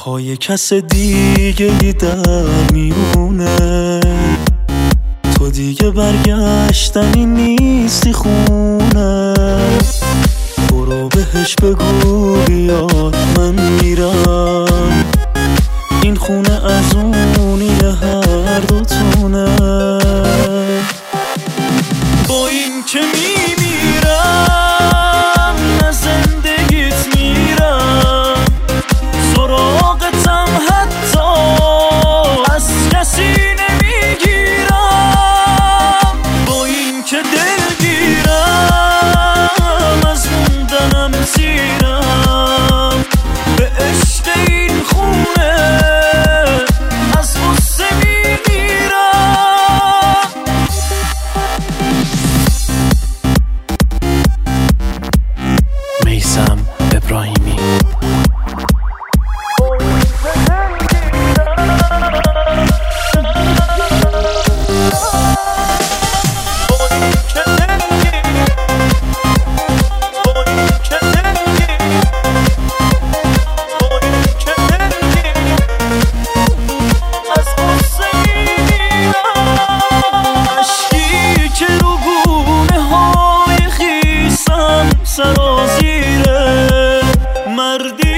پای کس دیگه در میونه، تو دیگه برگشتنی نیستی خونه. برو بهش بگو بیاد من میرم، این خونه از اونی هر دوتونه. با این که میمیرم نه زندگیت میرم، سراغتم حتی از کسی نمیگیرم. با این که دلگیرم از موندنم سیرم، به عشق این خونه از غصه میمیرم. میثم ابراهیمی. سرازیره مردی